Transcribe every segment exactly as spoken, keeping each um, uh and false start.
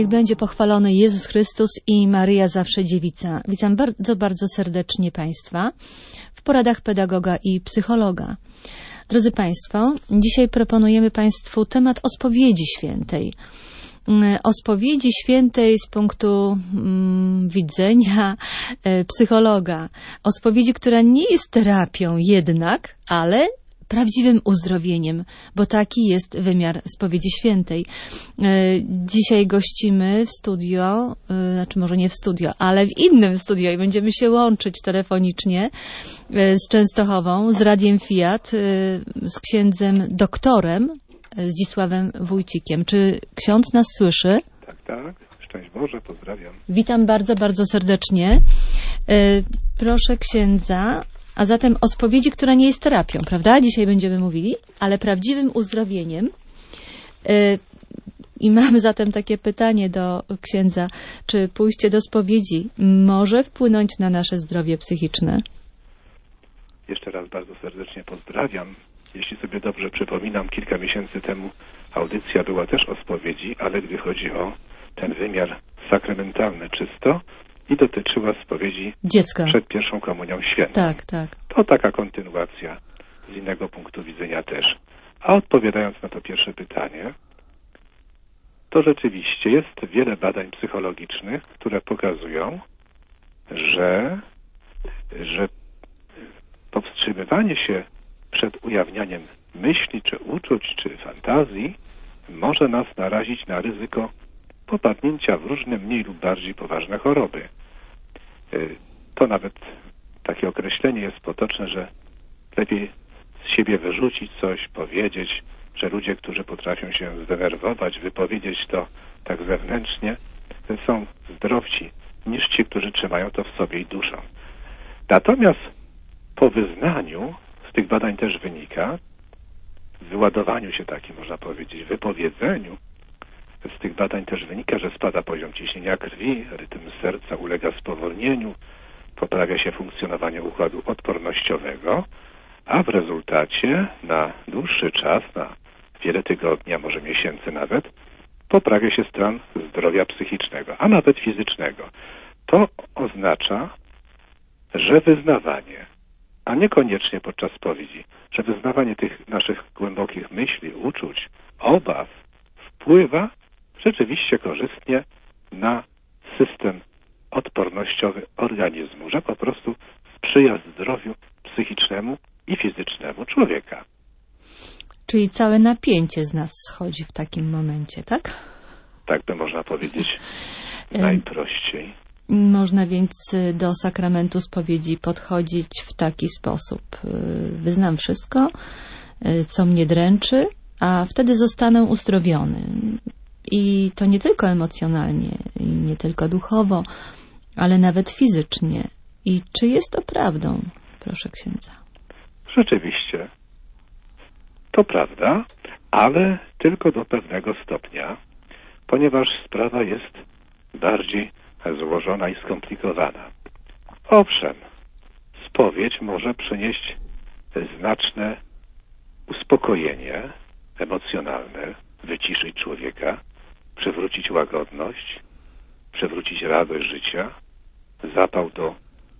Niech będzie pochwalony Jezus Chrystus i Maryja Zawsze Dziewica. Witam bardzo, bardzo serdecznie Państwa w poradach pedagoga i psychologa. Drodzy Państwo, dzisiaj proponujemy Państwu temat o spowiedzi świętej. O spowiedzi świętej z punktu mm, widzenia e, psychologa. O spowiedzi, która nie jest terapią jednak, ale prawdziwym uzdrowieniem, bo taki jest wymiar spowiedzi świętej. Dzisiaj gościmy w studio, znaczy może nie w studio, ale w innym studio i będziemy się łączyć telefonicznie z Częstochową, z Radiem Fiat, z księdzem doktorem Zdzisławem Wójcikiem. Czy ksiądz nas słyszy? Tak, tak. Szczęść Boże, pozdrawiam. Witam bardzo, bardzo serdecznie. Proszę księdza, a zatem o spowiedzi, która nie jest terapią, prawda? Dzisiaj będziemy mówili, ale prawdziwym uzdrowieniem. I mam zatem takie pytanie do księdza. Czy pójście do spowiedzi może wpłynąć na nasze zdrowie psychiczne? Jeszcze raz bardzo serdecznie pozdrawiam. Jeśli sobie dobrze przypominam, kilka miesięcy temu audycja była też o spowiedzi, ale gdy chodzi o ten wymiar sakramentalny czysto, i dotyczyła spowiedzi dziecka przed pierwszą komunią świętą. Tak, tak. To taka kontynuacja z innego punktu widzenia też. A odpowiadając na to pierwsze pytanie, to rzeczywiście jest wiele badań psychologicznych, które pokazują, że, że powstrzymywanie się przed ujawnianiem myśli, czy uczuć, czy fantazji może nas narazić na ryzyko popadnięcia w różne mniej lub bardziej poważne choroby. To nawet takie określenie jest potoczne, że lepiej z siebie wyrzucić coś, powiedzieć, że ludzie, którzy potrafią się zdenerwować, wypowiedzieć to tak zewnętrznie, są zdrowsi niż ci, którzy trzymają to w sobie i duszą. Natomiast po wyznaniu, z tych badań też wynika, w wyładowaniu się takim, można powiedzieć, wypowiedzeniu, z tych badań też wynika, że spada poziom ciśnienia krwi, rytm serca ulega spowolnieniu, poprawia się funkcjonowanie układu odpornościowego, a w rezultacie na dłuższy czas, na wiele tygodni, a może miesięcy nawet, poprawia się stan zdrowia psychicznego, a nawet fizycznego. To oznacza, że wyznawanie, a niekoniecznie podczas spowiedzi, że wyznawanie tych naszych głębokich myśli, uczuć, obaw wpływa rzeczywiście korzystnie na system odpornościowy organizmu, że po prostu sprzyja zdrowiu psychicznemu i fizycznemu człowieka. Czyli całe napięcie z nas schodzi w takim momencie, tak? Tak by można powiedzieć najprościej. Można więc do sakramentu spowiedzi podchodzić w taki sposób. Wyznam wszystko, co mnie dręczy, a wtedy zostanę uzdrowiony. I to nie tylko emocjonalnie, i nie tylko duchowo, ale nawet fizycznie. I czy jest to prawdą, proszę księdza? Rzeczywiście, to prawda, ale tylko do pewnego stopnia, ponieważ sprawa jest bardziej złożona i skomplikowana. Owszem, spowiedź może przynieść znaczne uspokojenie emocjonalne, wyciszyć człowieka, przywrócić łagodność, przywrócić radość życia, zapał do,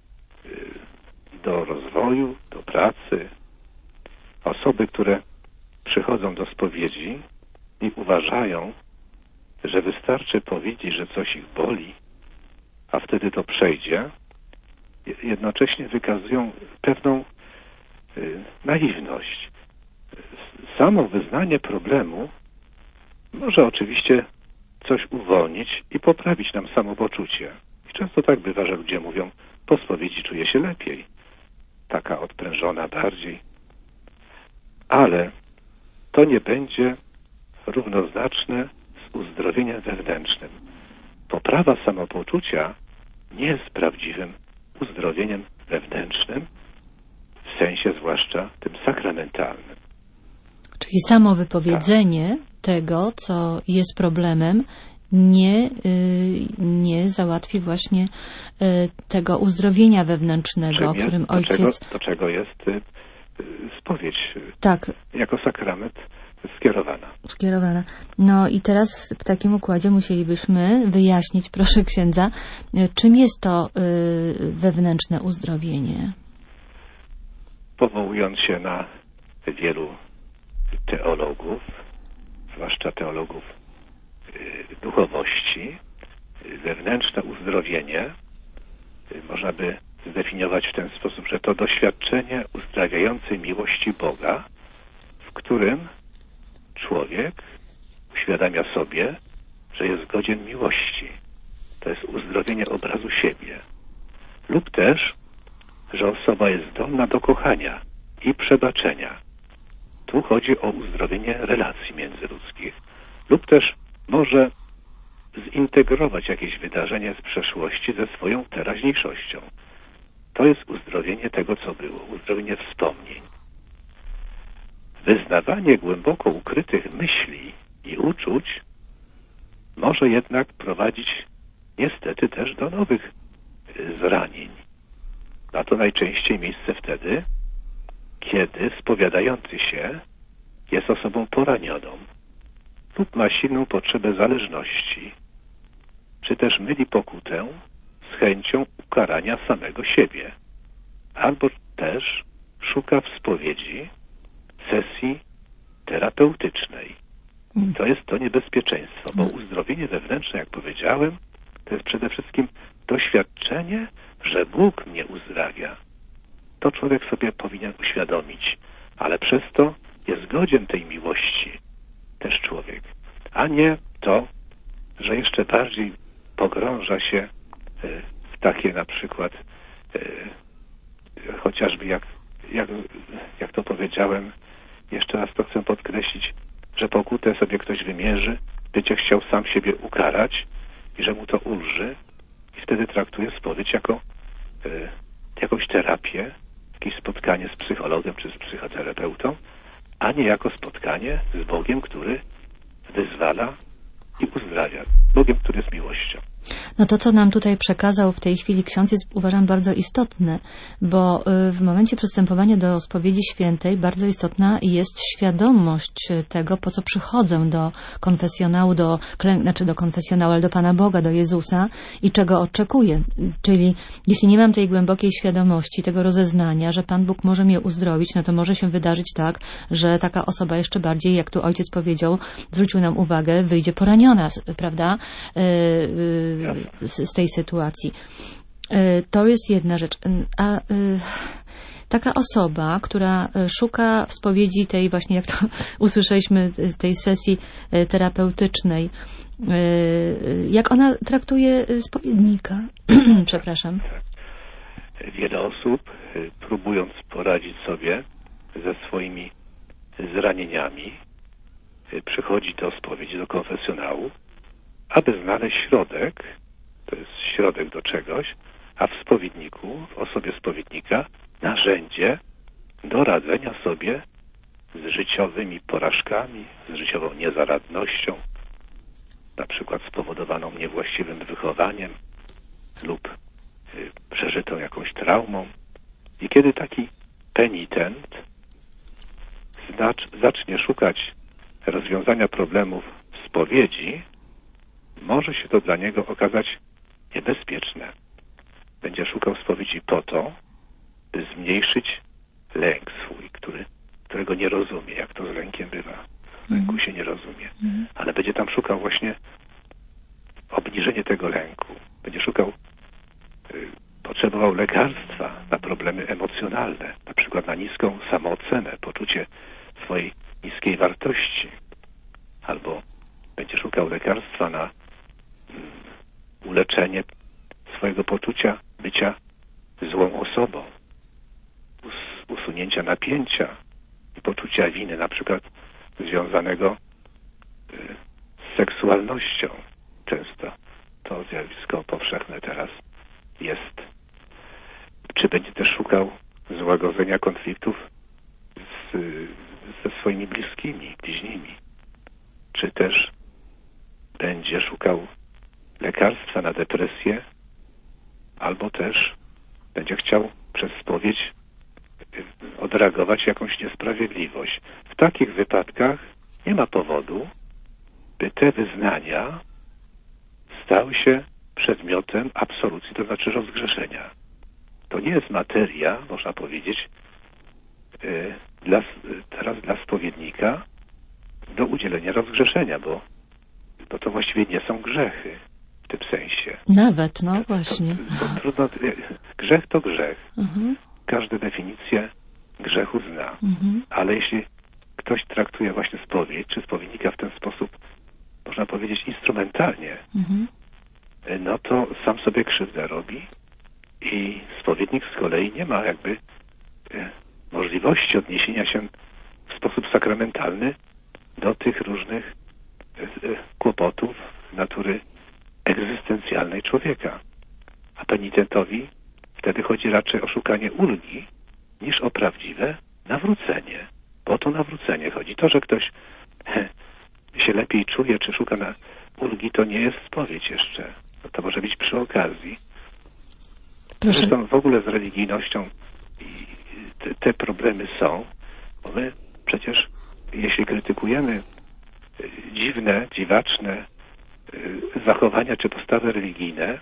do rozwoju, do pracy. Osoby, które przychodzą do spowiedzi i uważają, że wystarczy powiedzieć, że coś ich boli, a wtedy to przejdzie, jednocześnie wykazują pewną naiwność. Samo wyznanie problemu może oczywiście coś uwolnić i poprawić nam samopoczucie. I często tak bywa, że ludzie mówią, po spowiedzi czuję się lepiej. Taka odprężona bardziej. Ale to nie będzie równoznaczne z uzdrowieniem wewnętrznym. Poprawa samopoczucia nie jest prawdziwym uzdrowieniem wewnętrznym, w sensie zwłaszcza tym sakramentalnym. Czyli samo wypowiedzenie tak. tego, co jest problemem, nie, nie załatwi właśnie tego uzdrowienia wewnętrznego, o którym do ojciec... Czego, do czego jest spowiedź tak. jako sakrament skierowana. Skierowana. No i teraz w takim układzie musielibyśmy wyjaśnić, proszę księdza, czym jest to y, wewnętrzne uzdrowienie? Powołując się na wielu teologów, zwłaszcza teologów y, duchowości, y, wewnętrzne uzdrowienie y, można by zdefiniować w ten sposób, że to doświadczenie uzdrawiającej miłości Boga, w którym człowiek uświadamia sobie, że jest godzien miłości. To jest uzdrowienie obrazu siebie. Lub też, że osoba jest zdolna do kochania i przebaczenia. Tu chodzi o uzdrowienie relacji międzyludzkich. Lub też może zintegrować jakieś wydarzenie z przeszłości ze swoją teraźniejszością. To jest uzdrowienie tego, co było. Uzdrowienie wspomnień. Wyznawanie głęboko ukrytych myśli i uczuć może jednak prowadzić niestety też do nowych zranień. Ma to najczęściej miejsce wtedy, kiedy spowiadający się jest osobą poranioną lub ma silną potrzebę zależności, czy też myli pokutę z chęcią ukarania samego siebie, albo też szuka w spowiedzi sesji terapeutycznej. To jest to niebezpieczeństwo, bo uzdrowienie wewnętrzne, jak powiedziałem, to jest przede wszystkim doświadczenie, że Bóg mnie uzdrawia. To człowiek sobie powinien uświadomić, ale przez to jest godzien tej miłości też człowiek, a nie to, że jeszcze bardziej pogrąża się w takie na przykład chociażby jak, jak, jak to powiedziałem, jeszcze raz to chcę podkreślić, że pokutę sobie ktoś wymierzy, będzie chciał sam siebie ukarać i że mu to ulży i wtedy traktuje spowiedź jako y, jakąś terapię, jakieś spotkanie z psychologiem czy z psychoterapeutą, a nie jako spotkanie z Bogiem, który wyzwala i uzdrawia. Bogiem, który jest miłością. No to, co nam tutaj przekazał w tej chwili ksiądz, jest, uważam, bardzo istotne, bo w momencie przystępowania do spowiedzi świętej bardzo istotna jest świadomość tego, po co przychodzę do konfesjonału, do, znaczy do konfesjonału, ale do Pana Boga, do Jezusa i czego oczekuję. Czyli jeśli nie mam tej głębokiej świadomości, tego rozeznania, że Pan Bóg może mnie uzdrowić, no to może się wydarzyć tak, że taka osoba jeszcze bardziej, jak tu ojciec powiedział, zwrócił nam uwagę, wyjdzie poraniona, prawda? Yy, Z, z tej sytuacji. To jest jedna rzecz. A taka osoba, która szuka w spowiedzi tej właśnie, jak to usłyszeliśmy, tej sesji terapeutycznej, jak ona traktuje spowiednika? Przepraszam. Wiele osób, próbując poradzić sobie ze swoimi zranieniami, przychodzi do spowiedzi, do konfesjonału, aby znaleźć środek, to jest środek do czegoś, a w spowiedniku, w osobie spowiednika, narzędzie do radzenia sobie z życiowymi porażkami, z życiową niezaradnością, na przykład spowodowaną niewłaściwym wychowaniem lub y, przeżytą jakąś traumą. I kiedy taki penitent znacz, zacznie szukać rozwiązania problemów w spowiedzi, może się to dla niego okazać niebezpieczne. Będzie szukał spowiedzi po to, by zmniejszyć lęk swój, który, którego nie rozumie, jak to z lękiem bywa. Lęku się nie rozumie. Ale będzie tam szukał właśnie obniżenie tego lęku. Będzie szukał, y, potrzebował lekarstwa na problemy emocjonalne, na przykład na niską samoocenę, poczucie swojej niskiej wartości. Albo będzie szukał lekarstwa na uleczenie swojego poczucia bycia złą osobą, us- usunięcia napięcia i poczucia winy, na przykład związanego y, z seksualnością. Często to zjawisko powszechne teraz jest. Czy będzie też szukał złagodzenia konfliktów z, ze swoimi bliskimi, bliźnimi? Czy też będzie szukał lekarstwa na depresję, albo też będzie chciał przez spowiedź odreagować jakąś niesprawiedliwość. W takich wypadkach nie ma powodu, by te wyznania stały się przedmiotem absolucji, to znaczy rozgrzeszenia. To nie jest materia, można powiedzieć, yy, dla, teraz dla spowiednika do udzielenia rozgrzeszenia, bo, bo to właściwie nie są grzechy w tym sensie. Nawet, no właśnie. To, to trudno, grzech to grzech. Mhm. Każda definicja grzechu zna. Mhm. Ale jeśli ktoś traktuje właśnie spowiedź, czy spowiednika w ten sposób, można powiedzieć, instrumentalnie, Mhm. no to sam sobie krzywdę robi i spowiednik z kolei nie ma jakby e, możliwości odniesienia się w sposób sakramentalny do tych różnych e, e, kłopotów natury egzystencjalnej człowieka. A penitentowi wtedy chodzi raczej o szukanie ulgi niż o prawdziwe nawrócenie. Bo o to nawrócenie chodzi. To, że ktoś he, się lepiej czuje, czy szuka na ulgi, to nie jest spowiedź jeszcze. No to może być przy okazji. Proszę. Zresztą w ogóle z religijnością te, te problemy są, bo my przecież, jeśli krytykujemy dziwne, dziwaczne zachowania czy postawy religijne,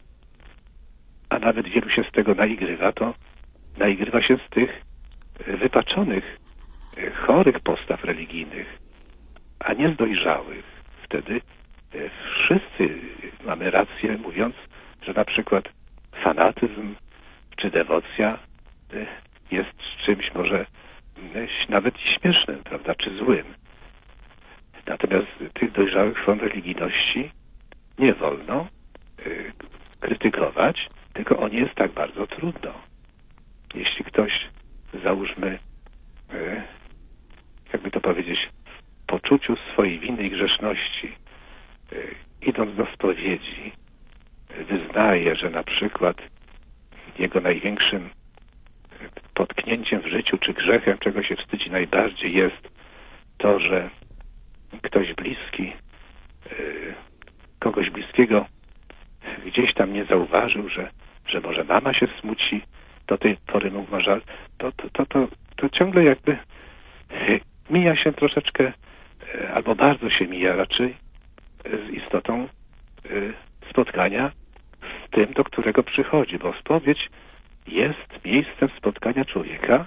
a nawet wielu się z tego naigrywa, to naigrywa się z tych wypaczonych, chorych postaw religijnych, a nie z dojrzałych. Wtedy wszyscy mamy rację, mówiąc, że na przykład fanatyzm czy dewocja jest czymś może nawet śmiesznym, prawda, czy złym. Natomiast tych dojrzałych form religijności nie wolno y, krytykować, tylko o nie jest tak bardzo trudno. Jeśli ktoś, załóżmy, y, jakby to powiedzieć, w poczuciu swojej winy i grzeszności, y, idąc do spowiedzi, y, wyznaje, że na przykład jego największym potknięciem w życiu, czy grzechem, czego się wstydzi najbardziej, jest to, że ktoś bliski, y, kogoś bliskiego gdzieś tam nie zauważył, że, że może mama się smuci, do tej pory mu ma żal, to, to, to, to, to ciągle jakby mija się troszeczkę, albo bardzo się mija raczej z istotą spotkania z tym, do którego przychodzi, bo spowiedź jest miejscem spotkania człowieka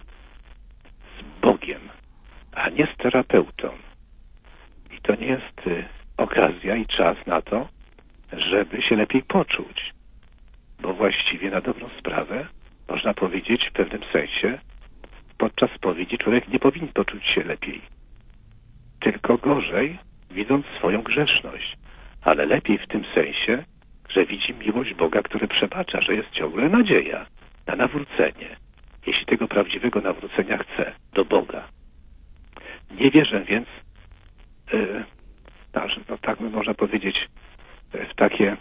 z Bogiem, a nie z terapeutą. I to nie jest okazja i czas na to, żeby się lepiej poczuć. Bo właściwie na dobrą sprawę, można powiedzieć w pewnym sensie, podczas spowiedzi człowiek nie powinien poczuć się lepiej. Tylko gorzej, widząc swoją grzeszność. Ale lepiej w tym sensie, że widzi miłość Boga, który przebacza, że jest ciągle nadzieja na nawrócenie. Jeśli tego prawdziwego nawrócenia chce do Boga. Nie wierzę więc, yy, no, no tak można powiedzieć, w takie,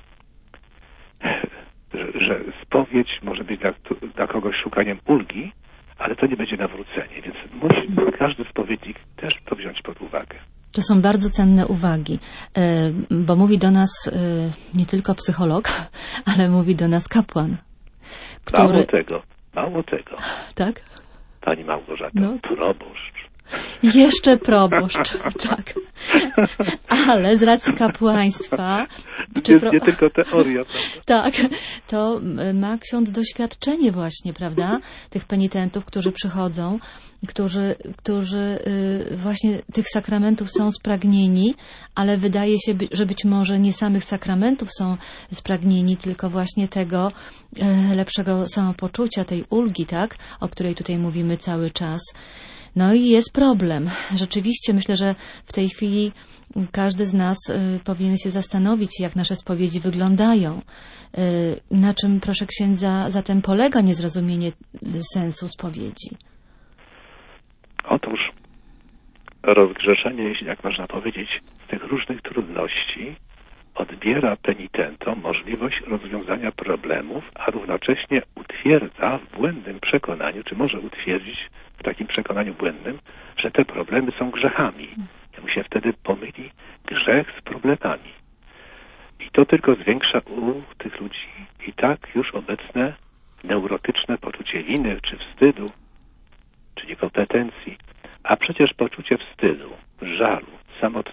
że, że spowiedź może być dla, dla kogoś szukaniem ulgi, ale to nie będzie nawrócenie, więc musi każdy spowiednik też to wziąć pod uwagę. To są bardzo cenne uwagi, bo mówi do nas nie tylko psycholog, ale mówi do nas kapłan, który... Mało tego, mało tego. Tak? Pani Małgorzata, no. Proboszcz. Jeszcze proboszcz, tak. Ale z racji kapłaństwa... Czy pro... Nie tylko teoria, prawda? Tak, to ma ksiądz doświadczenie właśnie, prawda? Tych penitentów, którzy przychodzą, którzy, którzy właśnie tych sakramentów są spragnieni, ale wydaje się, że być może nie samych sakramentów są spragnieni, tylko właśnie tego lepszego samopoczucia, tej ulgi, tak? O której tutaj mówimy cały czas. No i jest problem. Rzeczywiście myślę, że w tej chwili każdy z nas y, powinien się zastanowić, jak nasze spowiedzi wyglądają. Y, na czym, proszę księdza, zatem polega niezrozumienie sensu spowiedzi? Otóż rozgrzeszenie, jeśli jak można powiedzieć, z tych różnych trudności odbiera penitentom możliwość rozwiązania problemów, a równocześnie utwierdza w błędnym przekonaniu, czy może utwierdzić w takim przekonaniu błędnym, że te problemy są grzechami. Mu się wtedy pomyli grzech z problemami. I to tylko zwiększa u tych ludzi i tak już obecne neurotyczne poczucie winy, czy wstydu, czy niekompetencji. A przecież poczucie wstydu, żalu, samotności,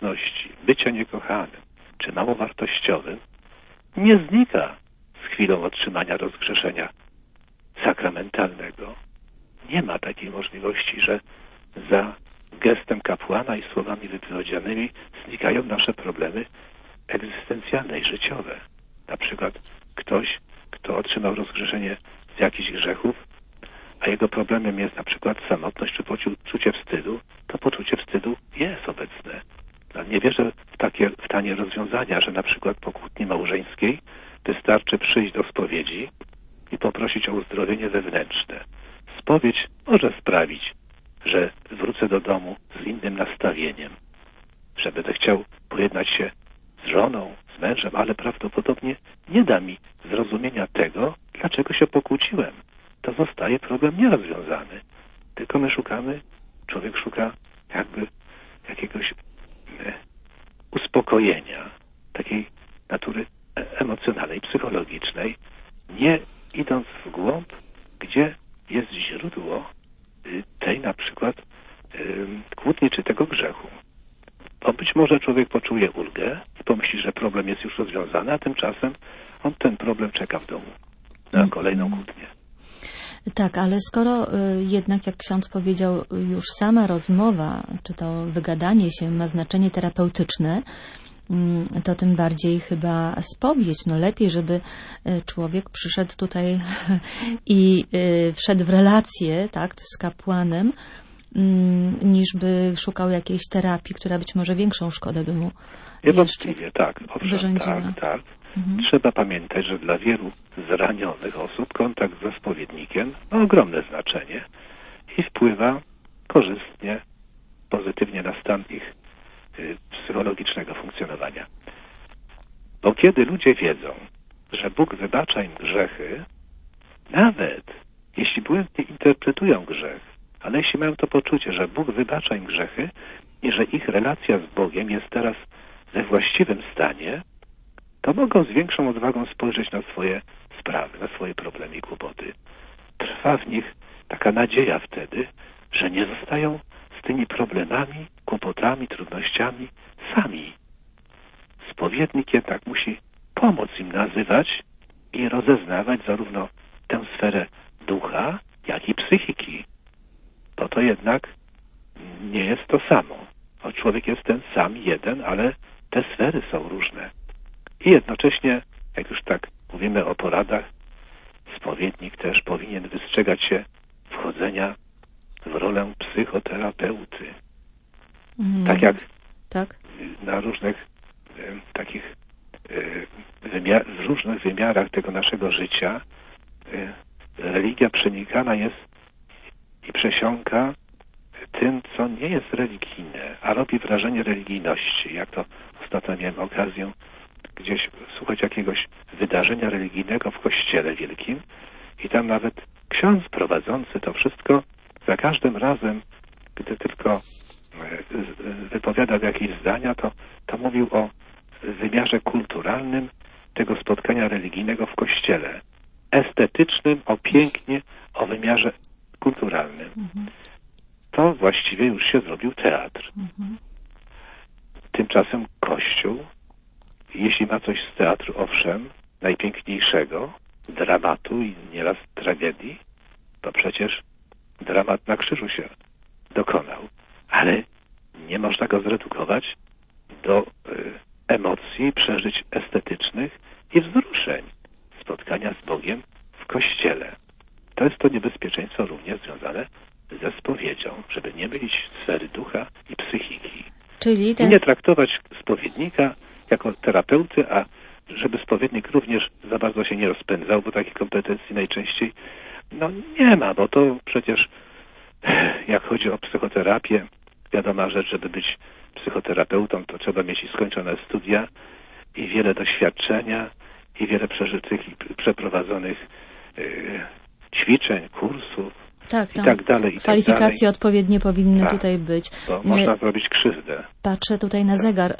bycia niekochanym, czy mało wartościowym, nie znika z chwilą otrzymania rozgrzeszenia sakramentalnego. Nie ma takiej możliwości, że za gestem kapłana i słowami wypowiedzianymi znikają nasze problemy egzystencjalne i życiowe. Na przykład ktoś, kto otrzymał rozgrzeszenie z jakichś grzechów, a jego problemem jest na przykład samotność czy poczucie wstydu, to poczucie wstydu jest obecne. No, nie wierzę w takie w tanie rozwiązania, że na przykład po kłótni małżeńskiej wystarczy przyjść do spowiedzi i poprosić o uzdrowienie wewnętrzne. Spowiedź może sprawić, że wrócę do domu z innym nastawieniem, że będę chciał pojednać się z żoną, z mężem, ale prawdopodobnie nie da mi zrozumienia tego, dlaczego się pokłóciłem. To zostaje problem nierozwiązany. Tylko my szukamy, człowiek szuka jakby jakiegoś e, uspokojenia, takiej natury emocjonalnej, psychologicznej, nie idąc w głąb, gdzie jest źródło y, tej na przykład y, kłótni czy tego grzechu. Bo być może człowiek poczuje ulgę i pomyśli, że problem jest już rozwiązany, a tymczasem on ten problem czeka w domu na kolejną kłótnię. Tak, ale skoro y, jednak, jak ksiądz powiedział, już sama rozmowa, czy to wygadanie się ma znaczenie terapeutyczne, y, to tym bardziej chyba spowiedź. No lepiej, żeby y, człowiek przyszedł tutaj i y, wszedł w relację, tak, z kapłanem, y, niż by szukał jakiejś terapii, która być może większą szkodę by mu Niewątpliwie, tak. Owszem, wyrządziła. tak, tak. Mhm. Trzeba pamiętać, że dla wielu zranionych osób kontakt ze spowiednikiem ma ogromne znaczenie i wpływa korzystnie, pozytywnie na stan ich y, psychologicznego funkcjonowania. Bo kiedy ludzie wiedzą, że Bóg wybacza im grzechy, nawet jeśli błędnie interpretują grzech, ale jeśli mają to poczucie, że Bóg wybacza im grzechy i że ich relacja z Bogiem jest teraz we właściwym stanie, to mogą z większą odwagą spojrzeć na swoje sprawy, na swoje problemy i kłopoty. Trwa w nich taka nadzieja wtedy, że nie zostają z tymi problemami, kłopotami, trudnościami sami. Spowiednik jednak musi pomóc im nazywać i rozeznawać zarówno tę sferę ducha, jak i psychiki. Bo to jednak nie jest to samo. O, człowiek jest ten sam jeden, ale te sfery są różne. I jednocześnie, jak już tak mówimy o poradach, spowiednik też powinien wystrzegać się wchodzenia w rolę psychoterapeuty. Mm. Tak jak tak? na różnych e, takich e, wymiar, w różnych wymiarach tego naszego życia e, religia przenikana jest i przesiąka tym, co nie jest religijne, a robi wrażenie religijności. Jak to ostatnio miałem okazję gdzieś słuchać jakiegoś wydarzenia religijnego w kościele wielkim i tam nawet ksiądz prowadzący to wszystko za każdym razem, gdy tylko wypowiadał jakieś zdania, to, to mówił o wymiarze kulturalnym tego spotkania religijnego w kościele. Estetycznym, o pięknie, o wymiarze kulturalnym. Mhm. To właściwie już się zrobił teatr. Mhm. Tymczasem Kościół, jeśli ma coś z teatru, owszem, najpiękniejszego, dramatu i nieraz tragedii, to przecież dramat na krzyżu się dokonał. Ale nie można go zredukować do y, emocji, przeżyć estetycznych i wzruszeń spotkania z Bogiem w Kościele. To jest to niebezpieczeństwo również związane ze spowiedzią, żeby nie mylić sfery ducha i psychiki. Czyli ten... I nie traktować spowiednika jako terapeuty, a żeby spowiednik również za bardzo się nie rozpędzał, bo takich kompetencji najczęściej no nie ma, bo to przecież jak chodzi o psychoterapię, wiadoma rzecz, żeby być psychoterapeutą, to trzeba mieć i skończone studia i wiele doświadczenia i wiele przeżytych i przeprowadzonych yy, ćwiczeń, kursów. Tak, i tak dalej, i kwalifikacje tak dalej. odpowiednie powinny tak, tutaj być. Bo można zrobić krzywdę. Patrzę tutaj na zegar.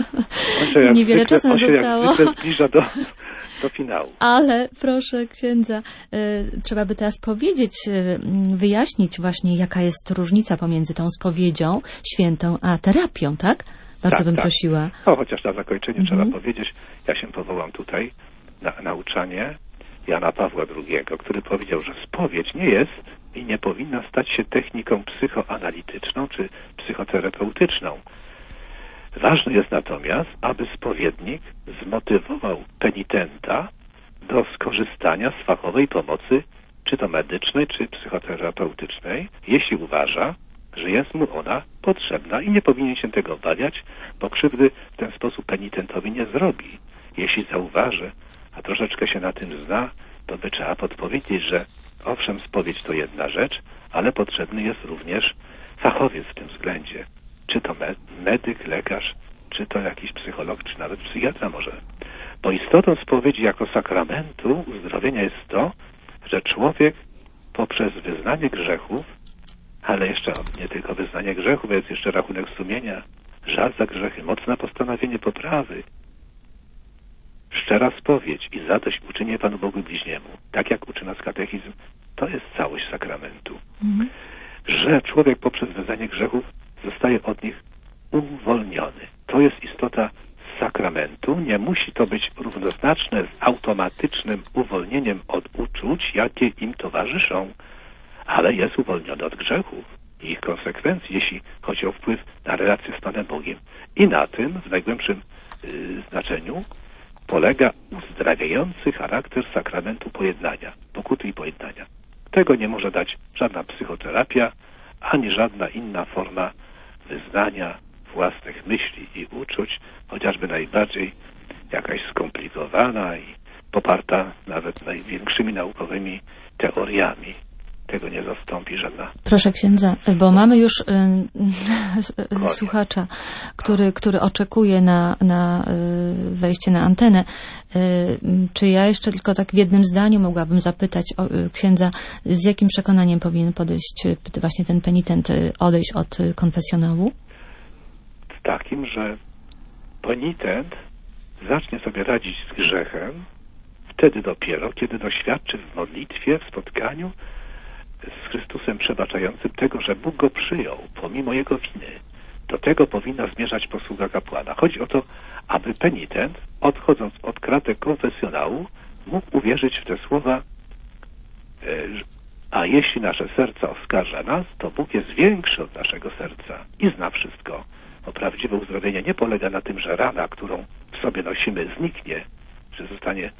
Jak Niewiele zwykle, czasu zostało. Jak zwykle zbliża do, do finału. Ale proszę księdza, y, trzeba by teraz powiedzieć, y, wyjaśnić właśnie, jaka jest różnica pomiędzy tą spowiedzią świętą a terapią, tak? Bardzo tak, bym tak. prosiła. No, chociaż na zakończenie Mhm. trzeba powiedzieć, ja się powołam tutaj na nauczanie Jana Pawła drugiego, który powiedział, że spowiedź nie jest i nie powinna stać się techniką psychoanalityczną czy psychoterapeutyczną. Ważne jest natomiast, aby spowiednik zmotywował penitenta do skorzystania z fachowej pomocy, czy to medycznej, czy psychoterapeutycznej, jeśli uważa, że jest mu ona potrzebna i nie powinien się tego obawiać, bo krzywdy w ten sposób penitentowi nie zrobi. Jeśli zauważy, a troszeczkę się na tym zna, to by trzeba podpowiedzieć, że owszem, spowiedź to jedna rzecz, ale potrzebny jest również fachowiec w tym względzie. Czy to medyk, lekarz, czy to jakiś psycholog, czy nawet psychiatra może. Bo istotą spowiedzi jako sakramentu uzdrowienia jest to, że człowiek poprzez wyznanie grzechów, ale jeszcze nie tylko wyznanie grzechów, jest jeszcze rachunek sumienia, żal za grzechy, mocne postanowienie poprawy, szczera spowiedź i zadośćuczynienie Panu Bogu bliźniemu, tak jak uczy nas katechizm, to jest całość sakramentu. Mhm. Że człowiek poprzez wyznanie grzechów zostaje od nich uwolniony. To jest istota sakramentu. Nie musi to być równoznaczne z automatycznym uwolnieniem od uczuć, jakie im towarzyszą, ale jest uwolniony od grzechów i ich konsekwencji, jeśli chodzi o wpływ na relacje z Panem Bogiem. I na tym, w najgłębszym yy, znaczeniu, polega uzdrawiający charakter sakramentu pojednania, pokuty i pojednania. Tego nie może dać żadna psychoterapia, ani żadna inna forma wyznania własnych myśli i uczuć, chociażby najbardziej jakaś skomplikowana i poparta nawet największymi naukowymi teoriami. Tego nie zastąpi żadna... Proszę księdza, bo mamy już y, y, słuchacza, który, który oczekuje na, na y, wejście na antenę. Y, czy ja jeszcze tylko tak w jednym zdaniu mogłabym zapytać o, y, księdza, z jakim przekonaniem powinien podejść y, właśnie ten penitent, y, odejść od y, konfesjonału? Z takim, że penitent zacznie sobie radzić z grzechem wtedy dopiero, kiedy doświadczy w modlitwie, w spotkaniu z Chrystusem przebaczającym tego, że Bóg go przyjął pomimo jego winy. Do tego powinna zmierzać posługa kapłana. Chodzi o to, aby penitent, odchodząc od kratek konfesjonału, mógł uwierzyć w te słowa, a jeśli nasze serce oskarża nas, to Bóg jest większy od naszego serca i zna wszystko. Bo prawdziwe uzdrowienie nie polega na tym, że rana, którą w sobie nosimy, zniknie, że zostanie,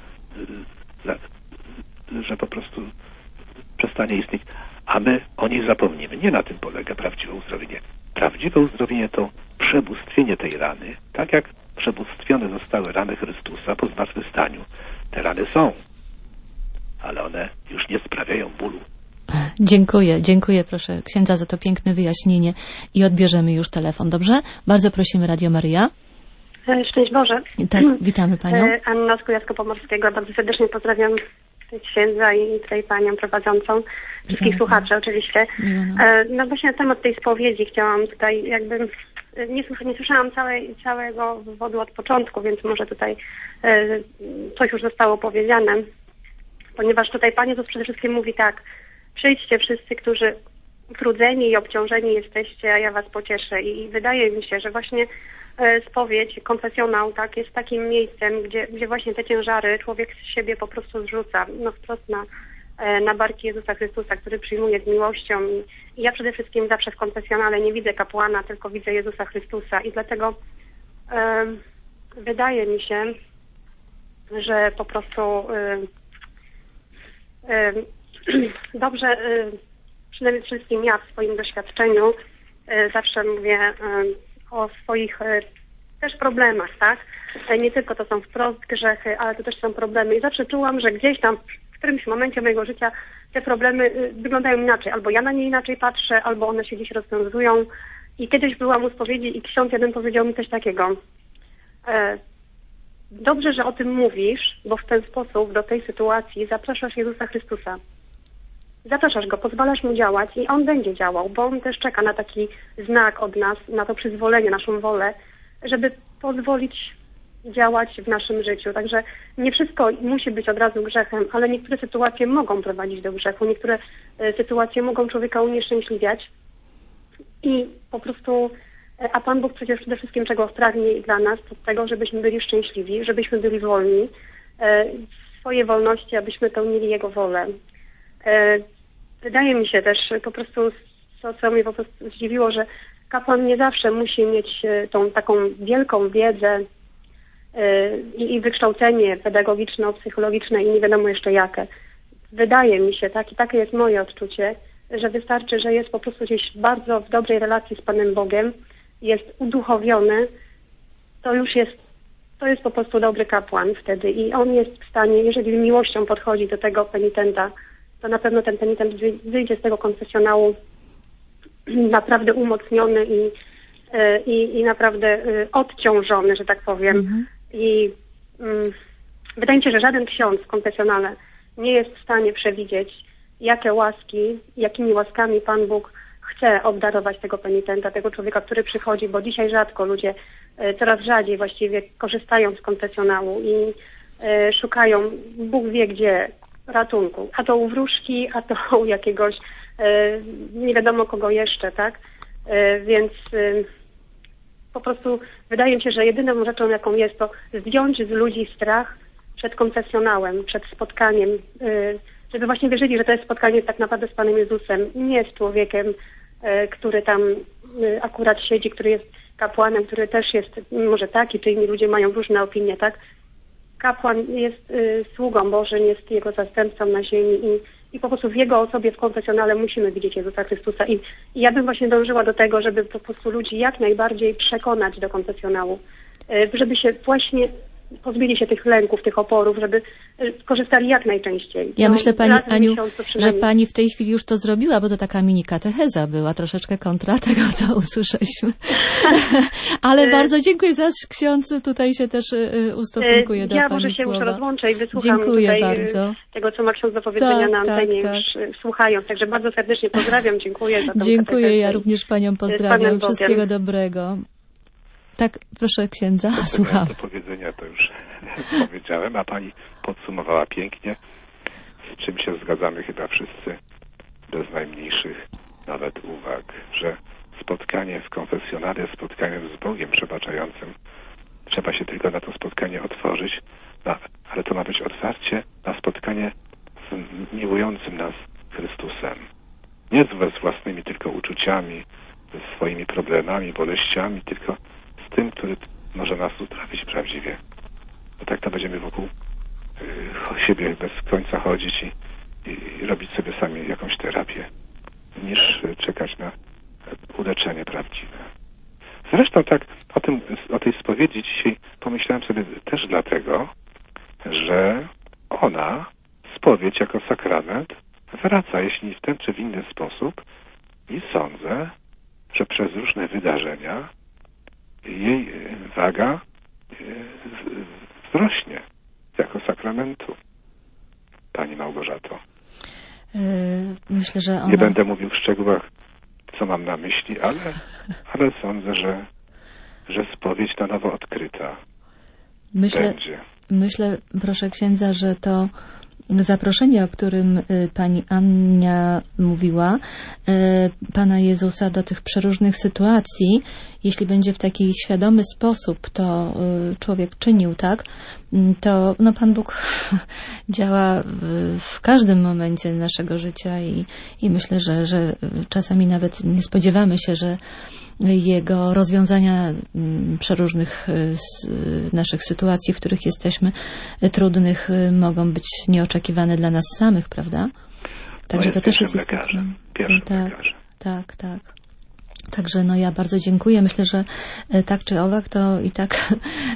że po prostu przestanie istnieć, a my o niej zapomnimy. Nie na tym polega prawdziwe uzdrowienie. Prawdziwe uzdrowienie to przebóstwienie tej rany, tak jak przebóstwione zostały rany Chrystusa po zmartwychwstaniu. Te rany są, ale one już nie sprawiają bólu. Dziękuję, dziękuję proszę księdza za to piękne wyjaśnienie i odbierzemy już telefon, dobrze? Bardzo prosimy Radio Maryja. Szczęść Boże. Tak, witamy Panią. Anna z Kujawsko-Pomorskiego. Bardzo serdecznie pozdrawiam księdza i tutaj Panią prowadzącą, wszystkich słuchaczy oczywiście. No właśnie na temat tej spowiedzi chciałam tutaj jakby, nie, nie słyszałam całej, całego wywodu od początku, więc może tutaj coś już zostało powiedziane, ponieważ tutaj Pan Jezus przede wszystkim mówi tak: przyjdźcie wszyscy, którzy utrudzeni i obciążeni jesteście, a ja was pocieszę. I wydaje mi się, że właśnie spowiedź, konfesjonał, tak, jest takim miejscem, gdzie, gdzie właśnie te ciężary człowiek z siebie po prostu zrzuca, no wprost na, na barki Jezusa Chrystusa, który przyjmuje z miłością. I, i ja przede wszystkim zawsze w konfesjonale nie widzę kapłana, tylko widzę Jezusa Chrystusa. I dlatego e, wydaje mi się, że po prostu e, e, dobrze, e, przede wszystkim ja w swoim doświadczeniu e, zawsze mówię e, o swoich e, też problemach, tak? E, nie tylko to są wprost grzechy, ale to też są problemy. I zawsze czułam, że gdzieś tam w którymś momencie mojego życia te problemy e, wyglądają inaczej. Albo ja na nie inaczej patrzę, albo one się gdzieś rozwiązują. I kiedyś byłam u spowiedzi i ksiądz jeden powiedział mi coś takiego. E, dobrze, że o tym mówisz, bo w ten sposób do tej sytuacji zapraszasz Jezusa Chrystusa. Zapraszasz Go, pozwalasz Mu działać i On będzie działał, bo On też czeka na taki znak od nas, na to przyzwolenie, naszą wolę, żeby pozwolić działać w naszym życiu. Także nie wszystko musi być od razu grzechem, ale niektóre sytuacje mogą prowadzić do grzechu, niektóre y, sytuacje mogą człowieka unieszczęśliwiać i po prostu A Pan Bóg przecież przede wszystkim czego pragnie dla nas, to tego, żebyśmy byli szczęśliwi, żebyśmy byli wolni, w swojej wolności, abyśmy pełnili Jego wolę. Wydaje mi się też po prostu, co, co mnie po prostu zdziwiło, że kapłan nie zawsze musi mieć tą taką wielką wiedzę i, i wykształcenie pedagogiczno-psychologiczne i nie wiadomo jeszcze jakie. Wydaje mi się, tak, i takie jest moje odczucie, że wystarczy, że jest po prostu gdzieś bardzo w dobrej relacji z Panem Bogiem, jest uduchowiony, to już jest, to jest po prostu dobry kapłan wtedy i on jest w stanie, jeżeli miłością podchodzi do tego penitenta, to na pewno ten penitent wyjdzie z tego konfesjonału naprawdę umocniony i, i, i naprawdę odciążony, że tak powiem. Mhm. I um, wydaje mi się, że żaden ksiądz w konfesjonale nie jest w stanie przewidzieć, jakie łaski, jakimi łaskami Pan Bóg chce obdarować tego penitenta, tego człowieka, który przychodzi, bo dzisiaj rzadko ludzie, coraz rzadziej właściwie korzystają z konfesjonału i e, szukają, Bóg wie gdzie, ratunku. A to u wróżki, a to u jakiegoś e, nie wiadomo kogo jeszcze, tak? E, więc e, po prostu wydaje mi się, że jedyną rzeczą, jaką jest, to zdjąć z ludzi strach przed konfesjonałem, przed spotkaniem, e, żeby właśnie wierzyli, że to jest spotkanie tak naprawdę z Panem Jezusem, nie z człowiekiem, e, który tam e, akurat siedzi, który jest kapłanem, który też jest, może taki, czy inni ludzie mają różne opinie, tak? Kapłan jest y, sługą Bożym, jest Jego zastępcą na ziemi i, i po prostu w Jego osobie w konfesjonale musimy widzieć Jezusa Chrystusa. I, I ja bym właśnie dążyła do tego, żeby po prostu ludzi jak najbardziej przekonać do konfesjonału, y, żeby się właśnie pozbyli się tych lęków, tych oporów, żeby korzystali jak najczęściej. Ja no, myślę, Pani Aniu, że Pani w tej chwili już to zrobiła, bo to taka mini katecheza była, troszeczkę kontra tego, co usłyszeliśmy. Ale bardzo dziękuję za ksiądz, tutaj się też ustosunkuje do ja Pani może się słowa. już rozłączę i wysłucham dziękuję tutaj bardzo. tego, co ma ksiądz do powiedzenia tak, na antenie, tak, już tak. słuchając. Także bardzo serdecznie pozdrawiam, dziękuję za tą Dziękuję, ja również Panią pozdrawiam. Wszystkiego dobrego. Tak, proszę księdza, to, słucham. Do powiedzenia to już powiedziałem, a Pani podsumowała pięknie, z czym się zgadzamy chyba wszyscy, bez najmniejszych nawet uwag, że spotkanie w konfesjonale jest spotkaniem z Bogiem przebaczającym. Trzeba się tylko na to spotkanie otworzyć, na, ale to ma być otwarcie na spotkanie z miłującym nas Chrystusem. Nie z własnymi tylko uczuciami, ze swoimi problemami, boleściami, tylko z tym, który może nas uzdrowić prawdziwie. Bo tak to będziemy wokół y, siebie bez końca chodzić i, i, i robić sobie sami jakąś terapię, niż czekać na uleczenie prawdziwe. Zresztą tak o tym, o tej spowiedzi dzisiaj pomyślałem sobie też dlatego, że ona, spowiedź jako sakrament, wraca, jeśli w ten czy w inny sposób, i sądzę, że przez różne wydarzenia jej waga wzrośnie jako sakramentu. Pani Małgorzato. Myślę, że ona... Nie będę mówił w szczegółach, co mam na myśli, ale, ale sądzę, że, że spowiedź na nowo odkryta myślę, będzie. Myślę, proszę księdza, że to zaproszenie, o którym pani Ania mówiła, Pana Jezusa do tych przeróżnych sytuacji, jeśli będzie w taki świadomy sposób to człowiek czynił, tak, to no, Pan Bóg działa w każdym momencie naszego życia i, i myślę, że, że czasami nawet nie spodziewamy się, że Jego rozwiązania przeróżnych naszych sytuacji, w których jesteśmy, trudnych, mogą być nieoczekiwane dla nas samych, prawda? Także no to też jest istotne. Tak, tak, tak. Także no ja bardzo dziękuję. Myślę, że tak czy owak to i tak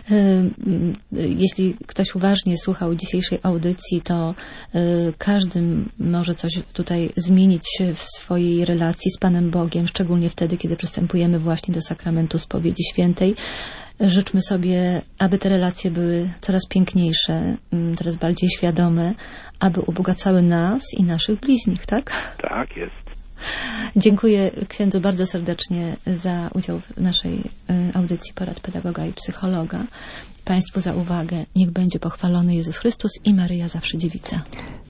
jeśli ktoś uważnie słuchał dzisiejszej audycji, to każdy może coś tutaj zmienić w swojej relacji z Panem Bogiem, szczególnie wtedy, kiedy przystępujemy właśnie do sakramentu spowiedzi świętej. Życzmy sobie, aby te relacje były coraz piękniejsze, coraz bardziej świadome, aby ubogacały nas i naszych bliźnich, tak? Tak jest. Dziękuję księdzu bardzo serdecznie za udział w naszej audycji Porad Pedagoga i Psychologa. Państwu za uwagę. Niech będzie pochwalony Jezus Chrystus i Maryja Zawsze Dziewica.